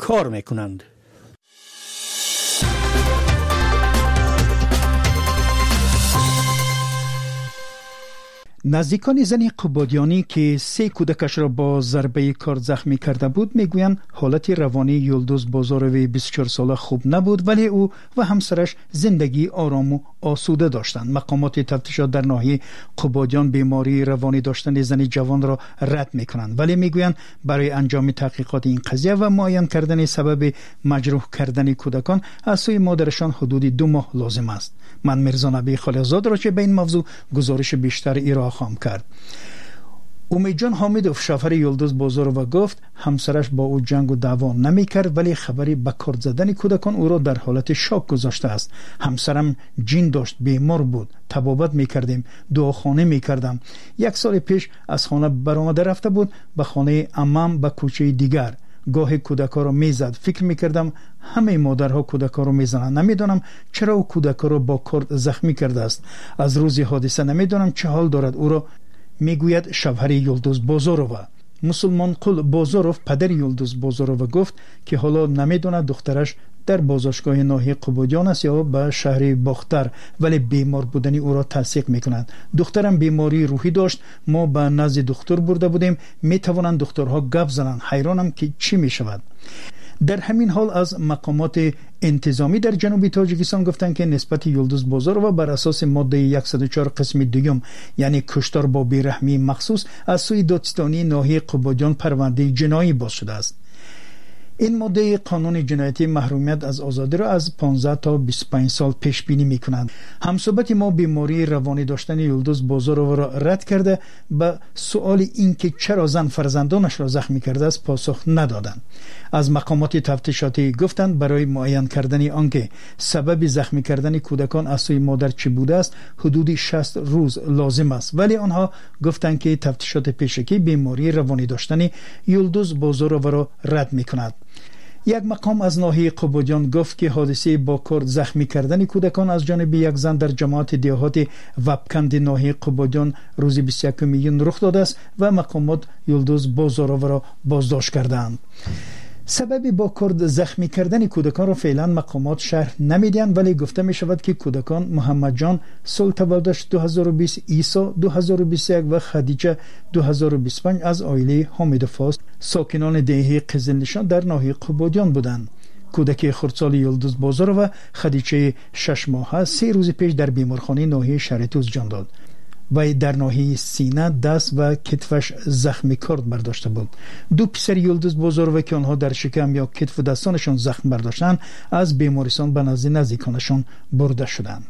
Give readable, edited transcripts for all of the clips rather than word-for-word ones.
کار میکنند. نزدیکان زن قبادیانی که 3 کودکش را با ضربه کار زخمی کرده بود میگویند حالت روانی یلدوز بازاروی 24 ساله خوب نبود، ولی او و همسرش زندگی آرام و آسوده داشتند. مقامات تفتیشات در ناحیه قبادیان بیماری روانی داشتن زن جوان را رد میکنند، ولی میگویند برای انجام تحقیقات این قضیه و معاین کردن سبب مجروح کردن کودکان از سوی مادرشان حدود 2 ماه لازم است. من میرزا نبی خلیزاد را چه به این موضوع گزارش بیشتر ارائه خواهم کرد. امید جان حامدوف شوهر یلدوز بازارو گفت همسرش با او جنگ و دعوا نمی کرد، ولی خبری به کار زدن کودکان او را در حالت شاک گذاشته است. همسرم جین داشت، بیمار بود، طبابت می کردیم، دعاخانه می کردم. 1 سال پیش از خانه برآمده رفته بود به خانه عمم به کوچه دیگر. گاهی کودکا را میزد. فکر میکردم همه مادرها کودکا را میزنند. نمیدانم چرا او کودکا را با کارد زخمی کرده است. از روز حادثه نمیدانم چه حال دارد. او را میگوید شوهر یلدوز بازارو. مسلمان قل بازاروف پدر یلدوز بازارو گفت که حالا نمیداند دخترش در بازداشتگاه ناحیه قبادیان است یا به شهر باختر، ولی بیمار بودنی او را تصدیق میکند. دخترم بیماری روحی داشت. ما به نزد دکتر برده بودیم. میتوانند دکترها گپ زنند. حیرانم که چی میشود. در همین حال از مقامات انتظامی در جنوب تاجیکستان گفتند که نسبت یلدوز بازارو بر اساس ماده 104 قسم 2 یعنی کشتار با بیرحمی مخصوص از سوی دادستانی ناحیه قبادیان پرونده جنایی باز شده است. این ماده قانون جنایتی محرومیت از آزادی را از 15 تا 25 سال پیش بینی می‌کنند. همصحبت ما بیماری روانی داشتن یلدوز بازارو را رد کرده به سوال اینکه چرا زن فرزندانش را زخمی کرده است پاسخ ندادند. از مقامات تفتیشاتی گفتند برای معاین کردن آنکه سبب زخمی کردن کودکان از سوی مادر چه بوده است حدود 60 روز لازم است، ولی آنها گفتند که تفتیشات پیشکی بیماری روانی داشتن یلدوز بازارو را رد می‌کند. یک مقام از ناحیه قبادیان گفت که حادثه با کارد زخمی کردن کودکان از جانب یک زن در جماعت دیهات وبکند ناحیه قبادیان روز 21 میلیون رخ داده است و مقامات یلدوز بازارو را بازداشت کردند. سبب با کارد زخمی کردن کودکان را فعلا مقامات شرح نمیدهند، ولی گفته می شود که کودکان محمد جان سال تولدش 2020، عیسی 2021 و خدیجه 2025 از عائله حامد فاست ساکنان دهه قزلنشان در ناحیه قبادیان بودند. کودک خردسال یلدوز بازارو و خدیجه 6 ماهه 3 روز پیش در بیمارخانه ناحیه شهرتوز جان داد و در ناحیه سینه، دست و کتفش زخمی کارد برداشته بود. 2 پسر یلدوز بازارو که آنها در شکم یا کتف و دستانشان زخم برداشتند از بیمارستان به نزد نزدیکانشان برده شدند.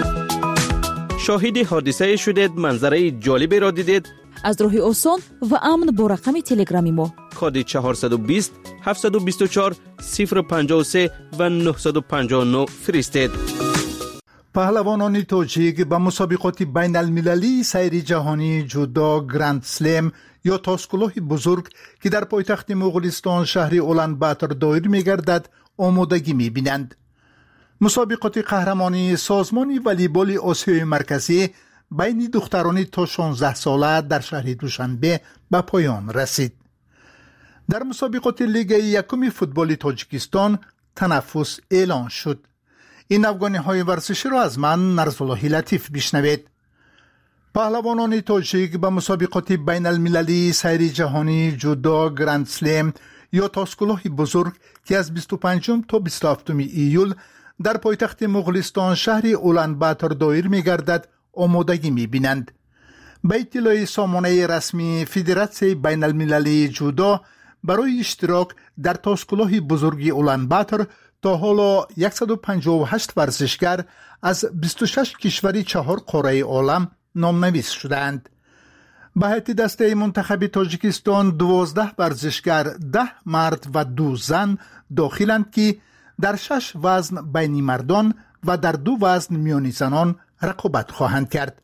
شاهد حادثه شدید، منظره جالبی را دیدید؟ از راه آسان و امن با رقم تلگرامی ما کد 420 724 053 و 959 فرستید. پهلوانان تاجیک به مسابقات بین المللی سیر جهانی جودو گرند سلم یا تاسکلوه بزرگ که در پایتخت مغولستان شهر اولانباتر دایر می گردد آمادگی می بینند. مسابقات قهرمانی سازمان والیبال آسیای مرکزی بین دختران تا 16 ساله در شهر دوشنبه به پایان رسید. در مسابقات لیگ یکم فوتبال تاجیکستان تنفس اعلان شد. این افغانی‌های ورزشی را از من نرزالله لطیف بشنوید. پهلوانان تاجیک به مسابقات بین المللی سیر جهانی جودو گرند سلم یا تاسکلوه بزرگ که از 25 تا 27 ایول در پایتخت مغولستان شهر اولانباتر دایر می گردد آمادگی می بینند. به اطلاع سامانه رسمی فدراسیون بین المللی جودو برای اشتراک در تاسکلوه بزرگ اولانباتر تا حالا 158 ورزشگر از 26 کشور 4 قاره عالم نامنویس شدند. به هیئت دسته منتخب تاجیکستان 12 ورزشگر 10 مرد و 2 زن داخلند که در 6 وزن بین مردان و در 2 وزن میان زنان رقابت خواهند کرد.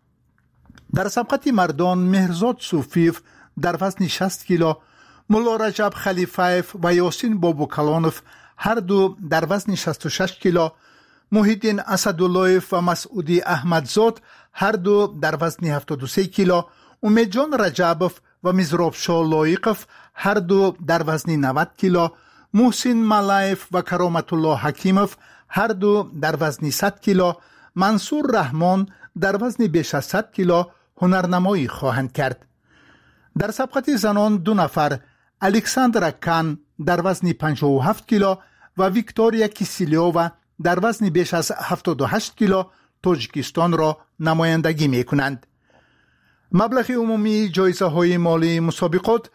در سبقت مردان مهرزاد صوفیف در وزن 60 کیلو، ملا رجب خلیفایف و یاسین بابوکلانف هر دو در وزن 66 کیلو، محیدین اسداللهیف و مسعودی احمدزاد هر دو در وزن 73 کیلو، امیدجان رجبوف و مزراب شاه لایقف هر دو در وزن 90 کیلو، محسن ملایف و کرامت الله حکیموف هر دو در وزن 100 کیلو، منصور رحمان در وزن بیش از 100 کیلو هنرنمایی خواهند کرد. در سبقت زنان 2 نفر، الکساندرا کان در وزن 57 کیلو و ویکتوریا کیسیلیووا در وزن بیش از 78 کیلو تاجیکستان را نمایندگی می کنند. مبلغ عمومی جایزه های مالی مسابقات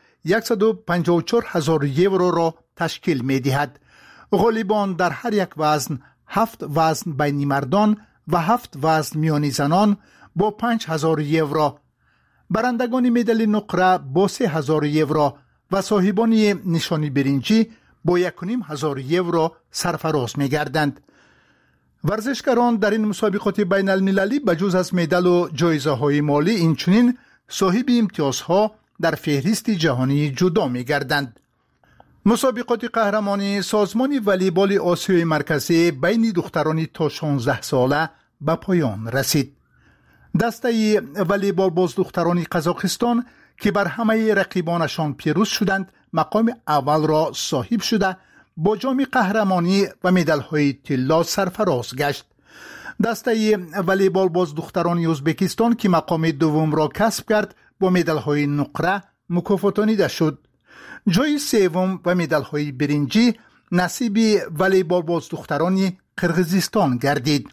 154,000 یورو را تشکیل می دهد. غالبان در هر یک وزن 7 وزن بین مردان و 7 وزن میان زنان با 5,000 یورو، برندگان مدال نقره با 3,000 یورو و صاحبان نشانی برنجی با 1,500 یورو سرفراز می گردند. ورزشکاران در این مسابقات بین المللی بجز از مدال و جایزه های مالی اینچنین صاحب امتیازها در فهرست جهانی جودو می گردند. مسابقات قهرمانی سازمان والیبال آسیای مرکزی بین دختران تا 16 ساله به پایان رسید. دسته والیبال باز دختران قزاقستان که بر همه رقیبانشان پیروز شدند مقام اول را صاحب شده با جام قهرمانی و مدال‌های طلا سرفراز گشت. دسته والیبال باز دختران ازبکستان که مقام دوم را کسب کرد با مدال‌های نقره مکافاتانیده شد. جای سوم و مدال‌های برنجی نصیب والیبال باز دختران قرقیزستان گردید.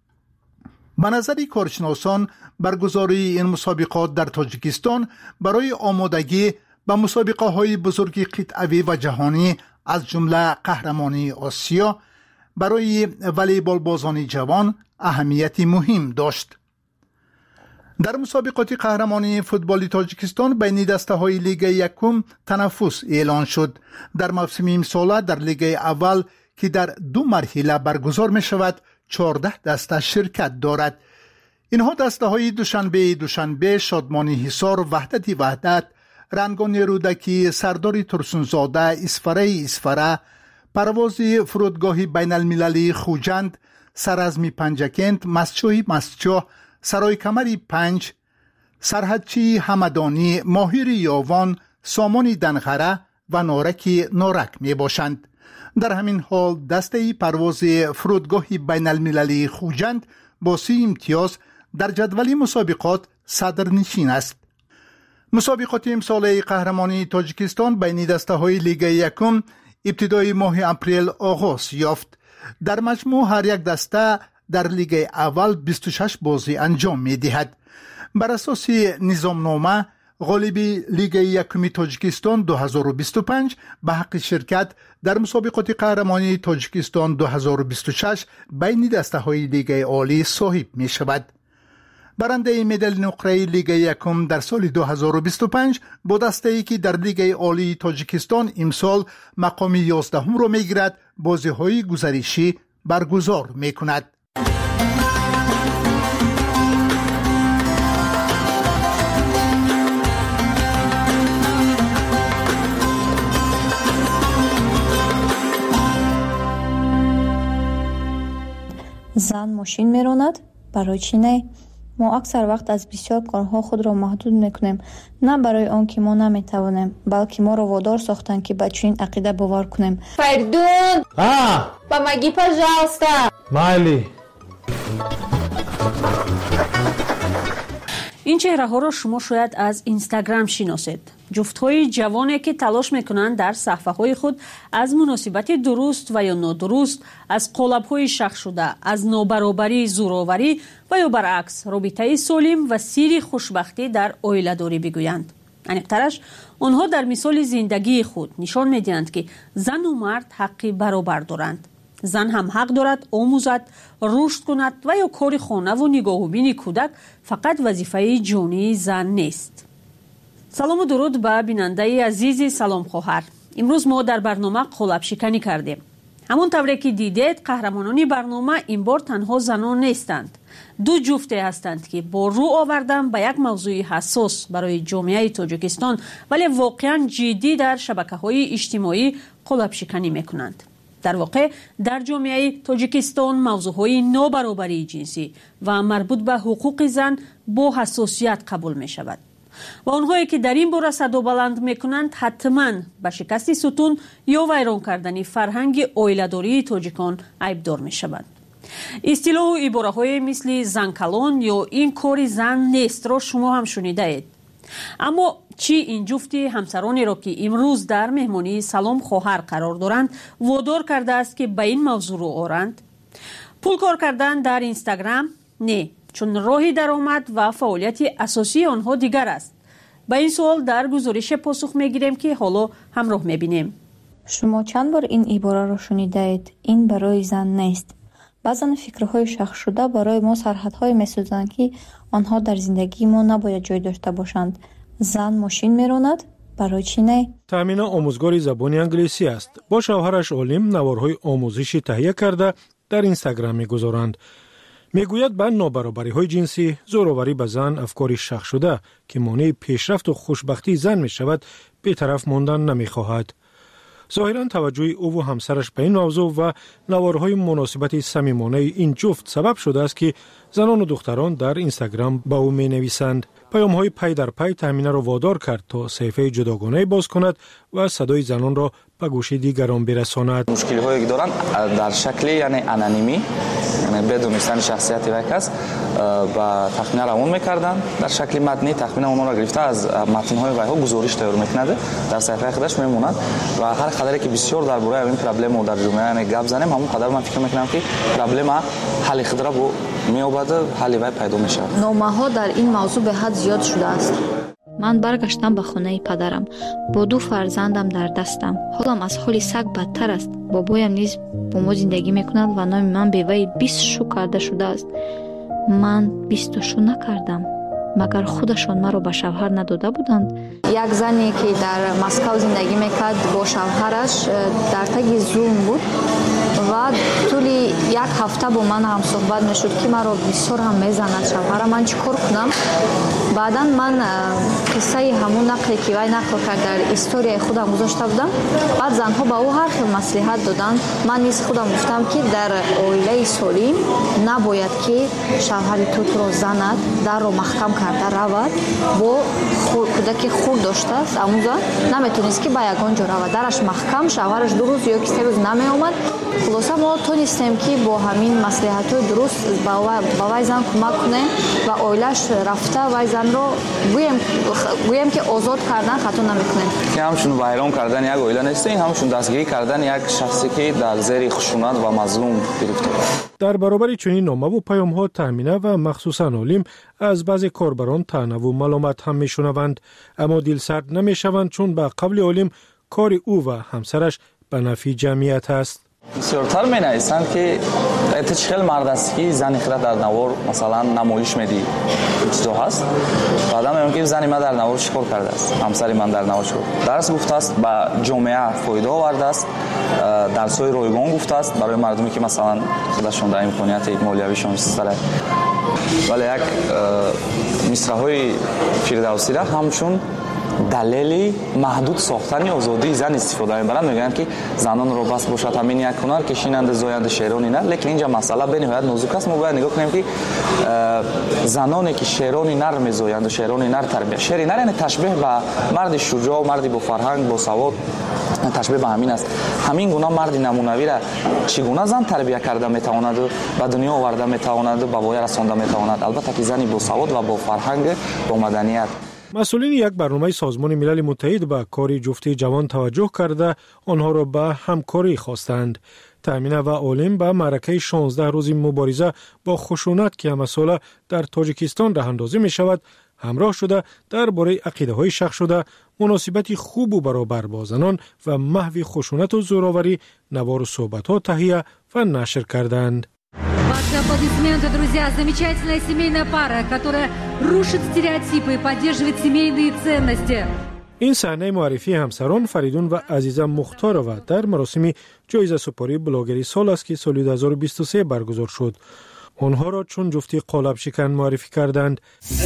به نظر کارشناسان برگزاری این مسابقات در تاجیکستان برای آمادگی به مسابقه های بزرگ قطعی و جهانی از جمله قهرمانی آسیا برای والیبال بازان جوان اهمیت مهم داشت. در مسابقات قهرمانی فوتبال تاجیکستان بین دسته های لیگ یکم تنفس اعلان شد. در موسم امسال در لیگ اول که در 2 مرحله برگزار می شود 14 دسته شرکت دارد. اینها دسته های دوشنبه، شادمانی حصار، وحدت، رنگان رودکی، سرداری ترسونزاده، اسفره، پرواز فرودگاه بین المللی خوجند، سرازمی پنجکند، مسچو، سرای کمری 5، سرحدچی همدانی، ماهیر یاوان، سامانی دنغره و نارک می باشند. در همین حال دسته پرواز فرودگاه بین المللی خوجند با 30 امتیاز در جدول مسابقات صدرنشین است. مسابقات امسال قهرمانی تاجیکستان بین دسته های لیگ یکم ابتدای ماه اپریل آغاز یافت. در مجموع هر یک دسته در لیگ اول 26 بازی انجام می دهد. بر اساس نظامنامه غالب لیگ یکم تاجیکستان 2025 به حق شرکت در مسابقات قهرمانی تاجیکستان 2026 بین دسته های لیگ عالی صاحب می شود. برنده مدال نقره لیگ یکم در سال 2025 با دسته‌ای که در لیگ عالی تاجیکستان امسال مقام 11 را می گیرد بازی های گزارشی برگزار می کند. زن ماشین میراند؟ برای چی نه؟ ما اکثر وقت از بسیار کارها خود را محدود میکنیم، نه برای آن که ما نمیتوانیم، بلکه ما را وادار ساختن که به چنین عقیده باور کنیم. Perdón. Помоги, пожалуйста. Майли. این چهره‌ها را شما شاید از اینستاگرام شناسید. جفت‌های جوانی که تلاش می‌کنند در صفحه‌های خود از مناسبت درست و یا نادرست، از قالب‌های شخص شده، از نابرابری، زورآوری و یا برعکس رابطه سالم و سیر خوشبختی در عائله‌داری بگویند. عمیق‌ترش آنها در مثال زندگی خود نشان می‌دهند که زن و مرد حق برابر دارند. زن هم حق دارد آموزد، رشد کند و یا کار خانه و نگاه و بین کودک فقط وظیفه جانی زن نیست. سلام و درود به بیننده عزیز سلام خواهر. امروز ما در برنامه قالب شکنی کردیم. همون طوری که دیدید قهرمانان برنامه این بار تنها زنان نیستند. 2 جفته هستند که با رو آوردن به یک موضوع حساس برای جامعه تاجیکستان ولی واقعا جدی در شبکه‌های اجتماعی قالب شکنی میکنند. در واقع در جامعه تاجیکستان موضوعهای نابرابری جنسی و مربوط به حقوق زن با حساسیت قبول می شود. و آنهایی که در این باره صدا بلند میکنند حتما به شکست ستون یا ویران کردن فرهنگ عائله‌داری تاجیکان عیبدار میشوند. اصطلاح و عباره‌های مثل زن کلان یا این کاری زن نیست را شما هم شنیده اید. اما چی این جفت همسرانی را که امروز در مهمانی سلام خواهر قرار دارند وادار کرده است که به این موضوع رو آورند؟ پول کار کردن در اینستاگرام؟ نه، چون راه درآمد و فعالیت اساسی آنها دیگر است. به این سوال در گزارش پاسخ میگیریم که حالا همراه میبینیم. شما چند بار این عباره را شنیده اید؟ این برای زن نیست. بعضن فکرهای شخص شده برای ما سرحدهای می‌سازند که آنها در زندگی ما نباید جای داشته باشند. زن ماشین میراند، برای چی نه؟ تامینه آموزگار زبان انگلیسی است. با شوهرش عالم نوارهای آموزشی تهیه کرده در اینستاگرام می‌گذارند. میگوید به نابرابری‌های جنسی، زوراوری به زن افکاری شخص شده که مانع پیشرفت و خوشبختی زن می‌شود، بی‌طرف ماندن نمی‌خواهد. ظاهراً توجه او و همسرش به این موضوع و نوارهای مناسبت صمیمانه این جفت سبب شده است که زنان و دختران در اینستاگرام به او می‌نویسند. پیام‌های پی در پی تامینه را وادار کرد تا صفحه جداگانه باز کند و صدای زنان را به گوش دیگران برساند. مشکل‌هایی که دارند در شکل یعنی انانیمی، یعنی بدون دانستن شخصیت یک کس و تخمین روان می‌کردند. در شکل متنی تخمین اونها را گرفته از متن‌های وی‌ها گزارش تیار می‌کند، در صفحه خودش می‌ماند و هر قدری که بسیار درباره این پرابلم و در جامعه گپ زنیم، همون قدر من فکر می‌کنم که پرابلم حل خود را می‌یابد، حل وی پیدا می‌شود. نامه‌ها در این موضوع به حد زیاد شده است. من برگشتم به خانه پدرم با 2 فرزندم در دستم. حالم از حال سگ بدتر است. بابایم نیز با ما زندگی میکند و نام من به وی 20 شو کرده شده است. من 20 شو نکردم. مگر خودشان مرا به شوهر نداده بودند؟ یک زنی که در مسکو زندگی میکرد با شوهرش در تگ زوم بود و طول یک هفته با من هم صحبت میشد که مرا بسیار هم میزند شوهرم. من چیکار کنم؟ بعدا من قصه همون نقلی که وی نقل کرد در استوری خودم گذاشته بودم. بعد زنها به او هر خیلی مصلحت دادند. من نیز خودم گفتم که در عائله سالم نباید که شوهر تو را زند، در رو محکم کرده رود، با کودک خود داشته است اما زن نمیتونست که به یگان جا رود، درش محکم، شوهرش 2 روز یا 3 روز نمی آمد. خلاصه ما تونستیم که با همین مصلحت‌های درست با وی زن کمک کنیم و عائله‌اش رفته وی زن رو گویم که آزاد کردن خطا نمیکنیم. که همشون ویران کردن یک عائله نیست، این همشون دستگیری کردن یک شخصی که در زیر خشونت و مظلوم گرفته. در برابر چنین نامه و پیام‌ها تامینه و مخصوصاً عالم از بعضی کاربران طعنه و ملامت هم میشنوند، اما دلسرد نمیشوند چون به قول عالم کار او و همسرش به نفع جمعیت است. بسیارتر می نویسند که اتش خیلی مرد است که زنی خیلی در نوار مثلا نمایش میدی چیزا هست. بعدا میگم که زنی من در نوار چیکار کرده است، همسری من در نوار چیکار درس گفته است، به جامعه فایده آورده است، درس‌های رایگان گفته است برای مردمی که مثلا خودشون در امکانیت مالیویشون سر ولی یک مصرع‌های فردوسی را همچون دلیلی محدود ساختن آزادی زن استفاده می‌برند. میگن که زنان رو بس باشد همین یک هنر کشینند زاینده شیرانی نه، لیکن اینجا مسئله به نهایت نازک است. ما باید نگاه کنیم که زنانی که شیرانی نر می‌زایند و شیرانی نر تربیت، شیرانی نر یعنی تشبیه به مرد شجاع، مردی با فرهنگ، با سواد، تشبیه به همین است. همین گونه مرد نمونوی را چگونه زن تربیت کرده میتواند به دنیا آورده میتواند به وای رسانده میتواند، البته که زنی با سواد و با فرهنگ، با مدنیت. مسئولین یک برنامه سازمان ملل متحد به کار جفتی جوان توجه کرده آنها را به همکاری خواستند. تامینه و عالم به معرکه 16 روزی مبارزه با خشونت که مسئله در تاجیکستان راه اندازی می شود همراه شده درباره عقیده‌های شخص شده، مناسبت خوب و برابر با زنان و محو خشونت و زوراوری نوار و صحبت‌ها تهیه و نشر کردند. Ваши аплодисменты, друзья, замечательная семейная пара, которая рушит стереотипы и поддерживает семейные ценности. این صحنه معرفی همسران فریدون و عزیزه مختارова در مراسم جایزه سپاری بلاگری سال است که سال 2023 برگزار شد. آنها را چون جفتی قالب شکن معرفی کردند.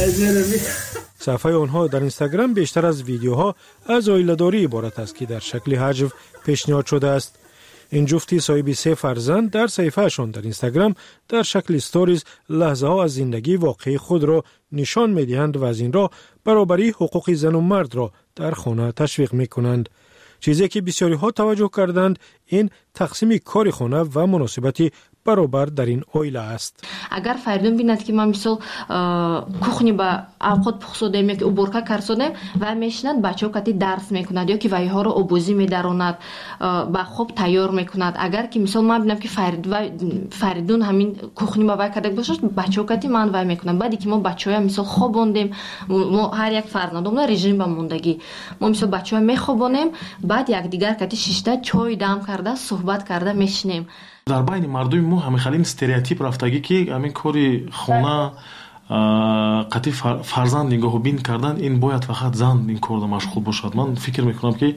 صفحه آنها در اینستاگرام بیشتر از ویدیوها از عائله‌داری عبارت است که در شکل حجو پیشنهاد شده است. این جفتی صاحب 3 فرزند در صفحه‌شان در اینستاگرام در شکل استوریز لحظه‌ها از زندگی واقعی خود را نشان می‌دهند و از این راه برابری حقوق زن و مرد را در خانه تشویق می‌کنند. چیزی که بسیاری ها توجه کردند این تقسیم کار خانه و مناسبتی برابر در این اویله است. اگر فریدون بیند که من مثل کухні با اوقات پخسودیم یا که уборка کردیم و میشند بچه‌ها کتی درس میکند یا که وایها رو آبوزی میداروند با خوب تیار میکند. اگر که مثل من ببینم که فریدون همین کухні با وای کرده باشه بچه‌ها کتی من وای میکنم. بعدی که ما بچه‌ها مثل خوابوندیم ما هر یک فرزندمون رژیم با موندگی ما مثل بچه‌ها میخوابونیم بعد یک دیگر کتی شیشته چای دم کرده صحبت کرده میشنیم. در بین مردم ما همین این استریوتیپ رفتگی که همین کاری خونه قطعی فرزند نگاه بین کردن این باید فقط زن این کار مشغول باشد. من فکر میکنم که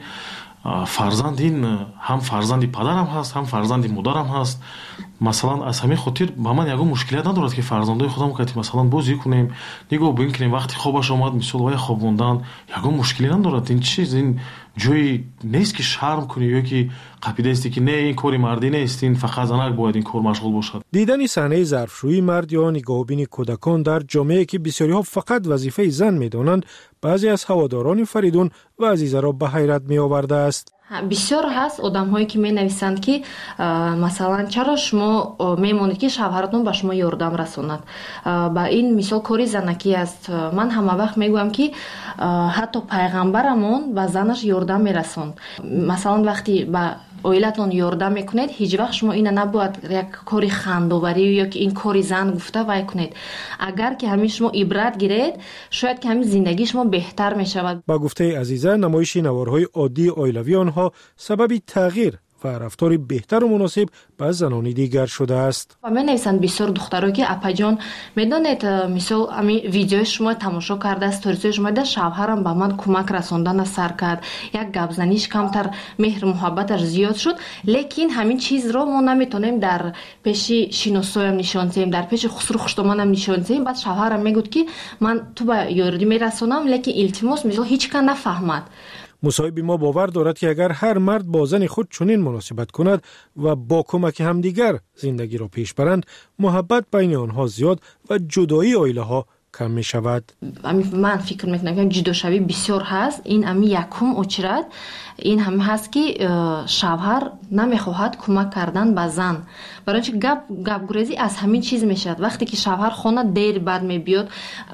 فرزند این هم فرزندی پدرم هست هم فرزندی مادرم هست. مثلا از همین خاطر با من یگو مشکلیت ندارد که فرزندای خودم کتی مثلا بازی کنیم نگاه بین کنیم وقتی خوابش اومد مثلا وای خوابوندن یگو مشکلی ندارد. این چیز این جوی نیست که شرم کنی یا که قاعده است که نه این کاری مردی نیست این فقط زنک باید این کار مشغول باشد. دیدن صحنه ظرفشویی مرد یا نگاهبین کودکان در جامعه که بسیاری ها فقط وظیفه زن میدانند بعضی از هواداران فریدون و عزیزه را به حیرت می آورده است. بسیار هست آدم‌هایی که می‌نویسند که مثلا چرا شما می‌مونید که شوهرتون به شما یاردم رسوند. با این مثال کاری زنکی است. من همه وقت میگویم که حتی پیغمبرمون به زنش یاردم میرسوند. مثلا وقتی با اویلتون یاردم میکنید هیچ وقت شما این نباید یک کاری خندوبری یا که این کاری زن گفته وای کنید. اگر که همین شما عبرت گیرید شاید که همین زندگی شما بهتر میشود. با گفته عزیزه نمایش نوارهای عادی اویلوی آنها سبب تغییر و رفتار بهتر و مناسب با زنان دیگر شده است. و من نویسند بسیار دخترها که اپا جان میدونید مثلا همین ویدیو شما تماشا کرده استوریز شما ده شوهرم با من کمک رساندن سر کرد یک گپ زنیش کمتر مهر محبتش زیاد شد لیکن همین چیز رو ما نمیتونیم در پیش شینوسویم نشان دهیم در پیش خسرو خوشتمانم نشان دهیم. بعد شوهرم میگفت که من تو با یاردی میرسونم لیکن التماس مثلا هیچ کس نفهمد. مصاحب ما باور دارد که اگر هر مرد با زن خود چنین مناسبت کند و با کمک همدیگر زندگی را پیش برند محبت بین آنها زیاد و جدایی عائله ها کم می شود. من فکر میکنم که جداشوی بسیار هست. این امی یکم اچرد این هم هست که شوهر نمیخواهد کمک کردن به زن. برای اینکه گپ گریزی از همین چیز میشد. وقتی که شوهر خانه دیر بعد میبیاد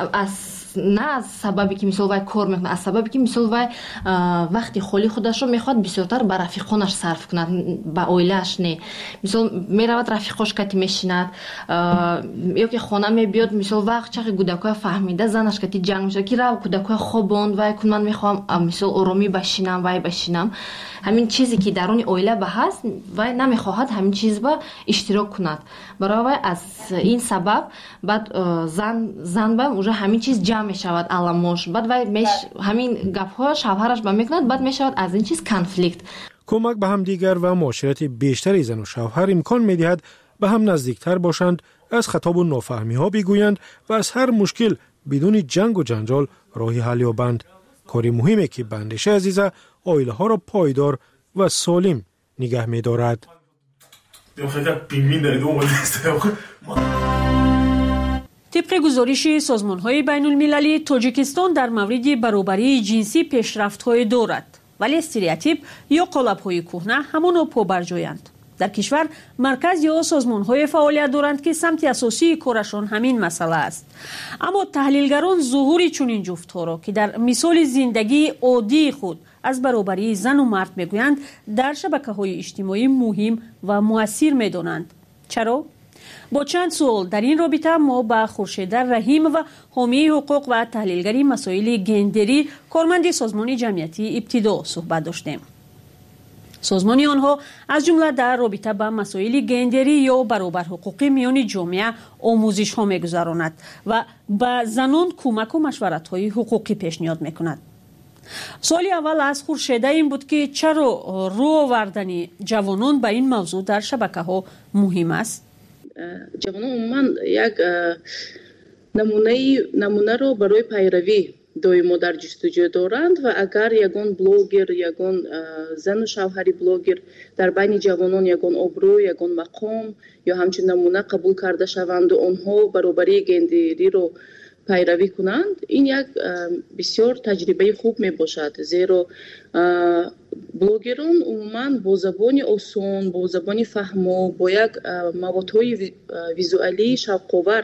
نه از سببی که مثلا وای کار میکنه از سببی که مثلا وای وقتی خالی خودش رو میخواد بسیارتر به رفیقانش صرف کند با اویلش نه. مثلا میرود رفیقاش کتی میشیند یا که خانه میبیاد مثلا وقت چقدر کودکای فهمیده زنش کتی جنگ میشه که رو کودکای خوابوند وای کن من میخوام مثلا آرامی بشینم وای بشینم. همین چیزی که درون اویله به هست وای نمیخواهد همین چیز با اشتراک کند. برای وای از این سبب بعد زن با اونجا همین چیز جمع میشود علامش بعد وای همین گپ‌ها شوهرش با میکند بعد میشود از این چیز کنفلیکت. کمک به هم دیگر و معاشرت بیشتری زن و شوهر امکان میدهد به هم نزدیکتر باشند از خطاب و نافهمی ها بگویند و از هر مشکل بدون جنگ و جنجال راهی حل یابند. کاری مهمه که بندش عزیزه عائله ها را پایدار و سالم نگه می‌دارد. طبق گزارش سازمان‌های بین‌المللی تاجیکستان در مورد برابری جنسی پیشرفت‌های دارد ولی استریوتیپ یا قالب‌های کهنه همانا پابرجایند. در کشور مرکز یا سازمان‌های فعالیت دارند که سمت اساسی کارشان همین مسئله است. اما تحلیلگران ظهور چنین جفت‌ها را که در مثال زندگی عادی خود از برابری زن و مرد میگویند در شبکه‌های اجتماعی مهم و مؤثر می‌دانند. چرا؟ با چند سوال در این رابطه ما با خورشید رحیم و حامی حقوق و تحلیلگری مسائل گندری کارمند سازمان جمعیتی ابتدا صحبت داشتیم. سازمان آنها از جمله در رابطه با مسائل گندری یا برابر حقوقی میان جامعه آموزش ها میگذراند و به زنان کمک و مشورت های حقوقی پیشنهاد میکند. سوال اول از خورشید این بود که چرا رو آوردن جوانان به این موضوع در شبکه ها مهم است؟ جوانان عموما یک نمونه رو برای پیروی доимо дар ҷустуҷӯ доранд ва агар ягон блогер, ягон зану шавҳари блогер дар байни ҷавонон ягон обрӯ, ягон мақом ё ҳамчун намуна қабул карда шаванду онҳо баробарии гендериро пайравӣ кунанд, ин як бисёр таҷрибаи хуб мебошад, зеро блогерон умуман бо забони осон, бо забони фаҳмо, бо як маводҳои визуалии шавқовар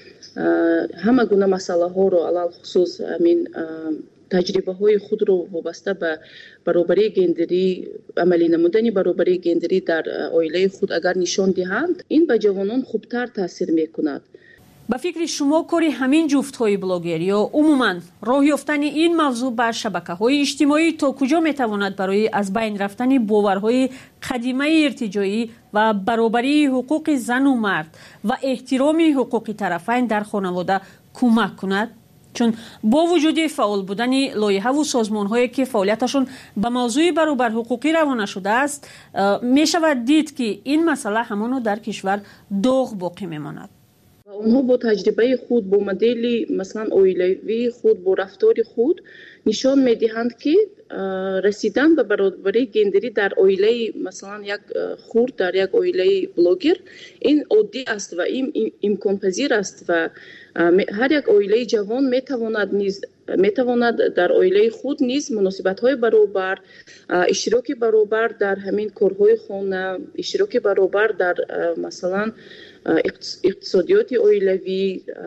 ҳама гуна масъалаҳоро алалхусус ҳамин таҷрибаҳои худро вобаста ба баробарии гендерӣ, амалӣ намудани баробарии гендерӣ дар оилаи худ агар нишон диҳанд, ин ба ҷавонон хубтар таъсир мекунад. ба фикри шумо кори ҳамин ҷуфтҳои блогер ё умуман роҳ ёфтани ин мавзӯъ ба шабакаҳои иҷтимоӣ то куҷо метавонад барои аз байн рафтани боварҳои қадимаи иртиҷоӣ ва баробарии ҳуқуқи зану мард ва эҳтироми ҳуқуқи тарафайн дар хонавода кӯмак кунад? чун бо вуҷуди фаъол будани лоиҳаву созмонҳое ки фаъолияташон ба мавзӯи баробарҳуқуқӣ равона шудааст, мешавад дид ки ин масъала ҳамоно дар кишвар доғ боқӣ мемонад. онҳо бо таҷрибаи худ, бо модели масалан оилавии худ, бо рафтори худ нишон медиҳанд ки расидан ба баробарии гендерӣ дар оилаи масалан як хурд, дар як оилаи блогер ин оддӣ аст ва имконпазир аст ва ҳар як оилаи ҷавон метавонад дар оилаи худ низ муносибатҳои баробар, иштироки баробар дар ҳамин корҳои хона, иштироки баробар дар масалан иқтисодиёти оилавӣ,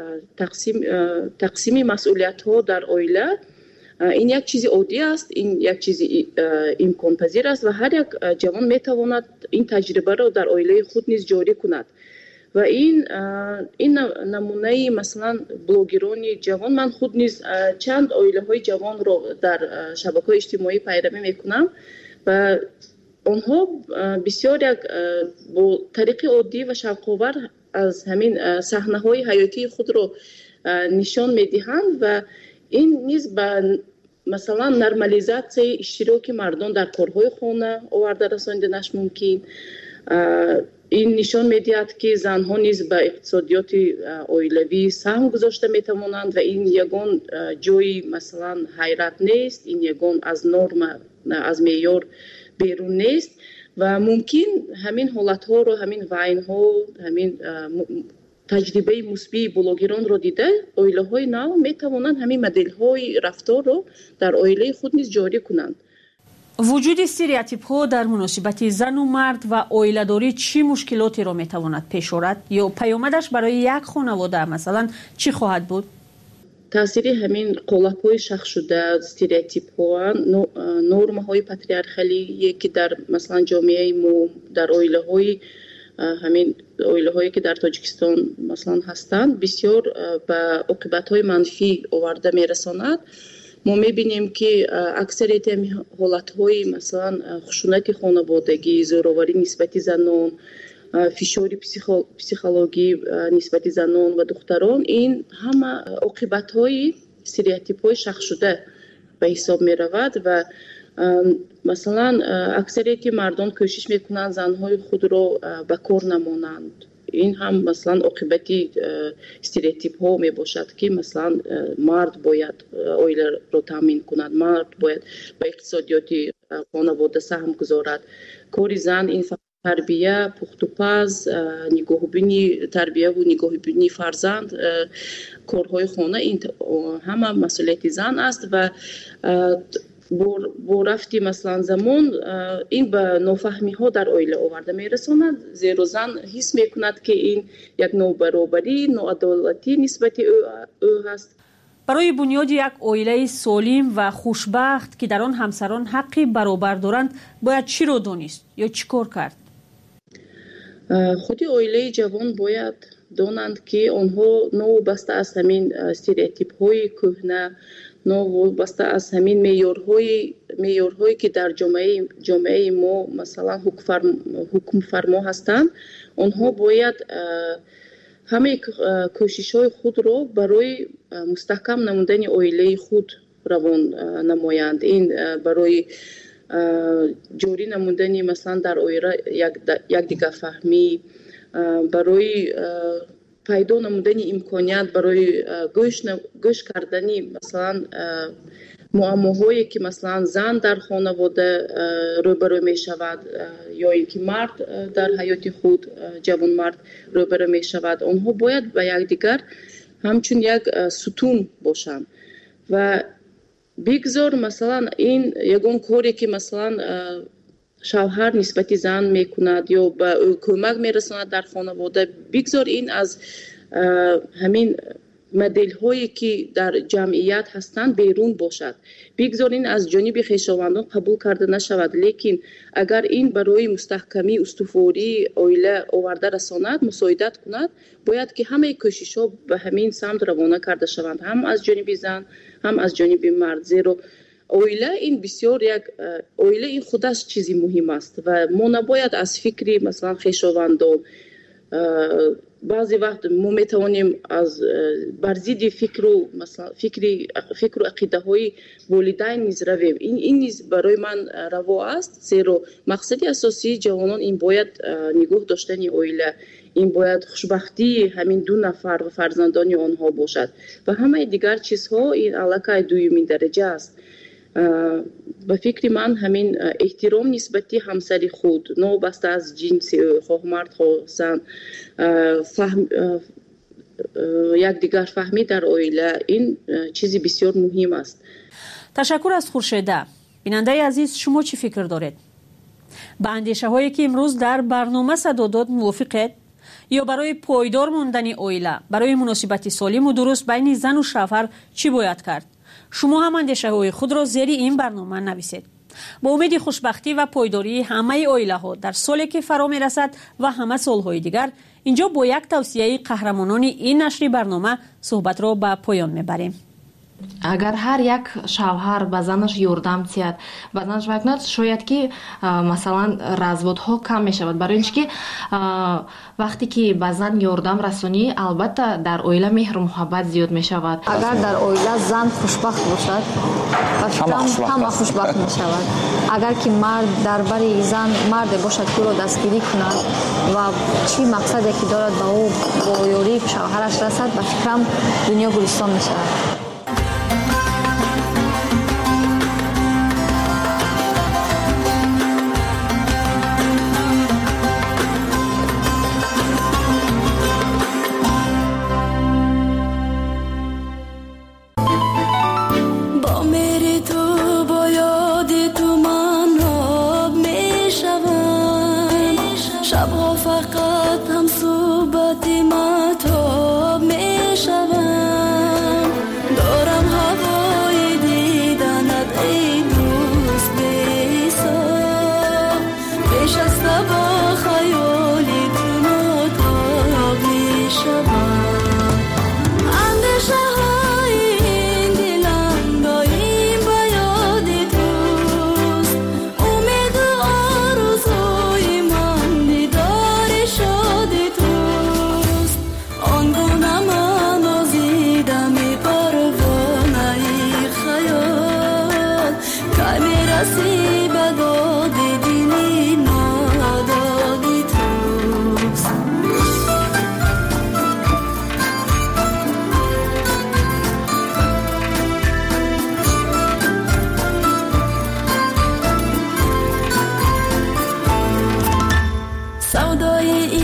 тақсими масъулиятҳо дар оила, ин як чизи оддӣ аст, ин як чизи имконпазир аст ва ҳар як ҷавон метавонад ин таҷрибаро дар оилаи худ низ ҷорӣ кунад. ва ин намунаи масалан блогерони ҷавон, ман худ низ чанд оилаҳои ҷавонро дар шабакаҳои иҷтимоӣ пайравӣ мекунам ва онҳо бисёр як бо тариқи оддӣ ва шавқовар аз ҳамин саҳнаҳои ҳаётии худро нишон медиҳанд ва ин низ ба масалан нормализатсияи иштироки мардон дар корҳои хона оварда расониданаш мумкин. ин нишон медиҳад ки занҳо низ ба иқтисодиёти оилавӣ саҳм гузошта метавонанд ва ин ягон ҷои масалан ҳайрат нест, ин ягон аз норма, аз меъёр берун нест ва мумкин ҳамин ҳолатҳоро, ҳамин вайнҳо, ҳамин таҷрибаи мусбии блогеронро дида оилаҳои нав метавонанд ҳамин моделҳои рафторро дар оилаи худ низ ҷорӣ кунанд. вуҷуди стереотипҳо дар муносибати зану мард ва оиладорӣ чӣ мушкилотеро метавонад пеш орад ё паёмадаш барои як хонавода масалан чӣ хоҳад буд? таъсири ҳамин қолабҳои шахшшуда, стереотипҳо, нормаҳои патриархалие ки дар масалан ҷомеаи мо, дар ҳамин оилаҳое ки дар Тоҷикистон масалан ҳастанд, бисёр ба оқибатҳои манфӣ оварда мерасонад. мо мебинем ки аксарияти ҳолатҳои масалан хушунати хонаводагӣ, зӯроварӣ нисбати занон, фишори психологӣ нисбати занон ва духтарон, ин ҳама оқибатҳои стереотипҳои шахшшуда ба ҳисоб меравад ва масалан аксарияти мардон кӯшиш мекунанд занҳои худро ба кор намонанд. ин ҳам масалан оқибати стереотипҳо мебошад ки масалан мард бояд оиларо таъмин кунад, мард бояд ба иқтисодиёти хонавода саҳм гузорад. кори зан ин тарбия, пухтупаз, нигоҳубини тарбияву нигоҳубини фарзанд, корҳои хона, ин ҳама масъулияти зан аст ва бо рафти масалан замон ин ба нофаҳмиҳо дар оила оварда мерасонад, зеро зан ҳис мекунад ки ин як нобаробарӣ, ноадолатӣ нисбати ӯ ҳаст. барои бунёди як оилаи солим ва хушбахт ки дар он ҳамсарон ҳаққи баробар доранд бояд чиро донист ё чӣ кор кард? худи оилаи ҷавон бояд донанд ки онҳо новобаста аз ҳамин стереотипҳои кӯҳна, новобаста аз ҳамин меъёрҳое ки дар ҷомеаи мо масалан ҳукмфармо ҳастанд, онҳо бояд ҳамаи кӯшишҳои худро барои мустаҳкам намудани оилаи худ равон намоянд. ин барои ҷорӣ намудани масалан дар оила якдигарфаҳмӣ, барои пайдо намудани имконият барои гӯш кардани масалан муаммоҳое ки масалан зан дар хонавода рӯбарӯ мешавад ё ин ки мард дар ҳаёти худ ҷавонмард рӯбарӯ мешавад, онҳо бояд ба якдигар ҳамчун як сутун бошанд ва бигзор масалан ин ягон коре ки масалан шавҳар нисбати зан мекунад ё ба ӯ кӯмак мерасонад дар хонавода, бигзор ин аз ҳамин моделҳое ки дар ҷамъият ҳастанд берун бошад, бигзор ин аз ҷониби хешовандон қабул карда нашавад. Лекин агар ин барои мустаҳкамии устувории оила оварда расонад, мусоидат кунад, бояд ки ҳамаи кӯшишҳо ба ҳамин самт равона карда шаванд, ҳам аз ҷониби зан, ҳам аз ҷониби мард. Зеро оила ин бисёр як оила ин худаш чизи муҳим аст ва мо набояд аз фикри масалан хешовандон баъзе вақт мо метавонем аз бар зидди фикру ақидаҳои волидайн низ равем. Ин низ барои ман раво аст, зеро мақсади асосии ҷавонон ин бояд нигоҳ доштани оила, ин бояд хушбахтии ҳамин ду нафар ва фарзандони онҳо бошад ва ҳамаи дигар чизҳо ин аллакай дуюмин дараҷа аст. ба фикри ман ҳамин эҳтиром нисбати ҳамсари худ новобаста аз ҷинси ӯ, хоҳ мард хоҳ зан, якдигар фаҳмӣ дар оила, ин чизи бисёр муҳим аст. ташаккур аз хуршеда. бинандаи азиз, шумо чӣ фикр доред? ба андешаҳое ки имрӯз дар барнома садо дод мувофиқед? ё барои пойдор мондани оила, барои муносибати солиму дуруст байни зану шавҳар чӣ бояд кард? шумо ҳам андешаҳои худро зери ин барнома нависед. با امید خوشبختی و پایداری همه اویله‌ها در سالی که فرا می‌رسد و همه سال‌های دیگر، اینجا با یک توصیه قهرمانان این نشر برنامه صحبت را به پایان می‌بریم. агар ҳар як шавҳар ба занаш ёрдам диҳад, ба занаш вакнад, шояд ки масалан разводҳо кам мешавад. Барои ин ки вақте ки ба зан ёрдам расонӣ, албатта дар оила меҳру муҳаббат зиёд мешавад. агар дар оила зан хушбахт бошад, ҳама хушбахт мешавад. агар ки мард дар бари зан марде бошад ки ӯро дастгирӣ кунад ва чӣ мақсаде ки дорад ба ӯ бо ёрии шавҳараш расад, ба фикрам дунё гулистон мешавад. سودای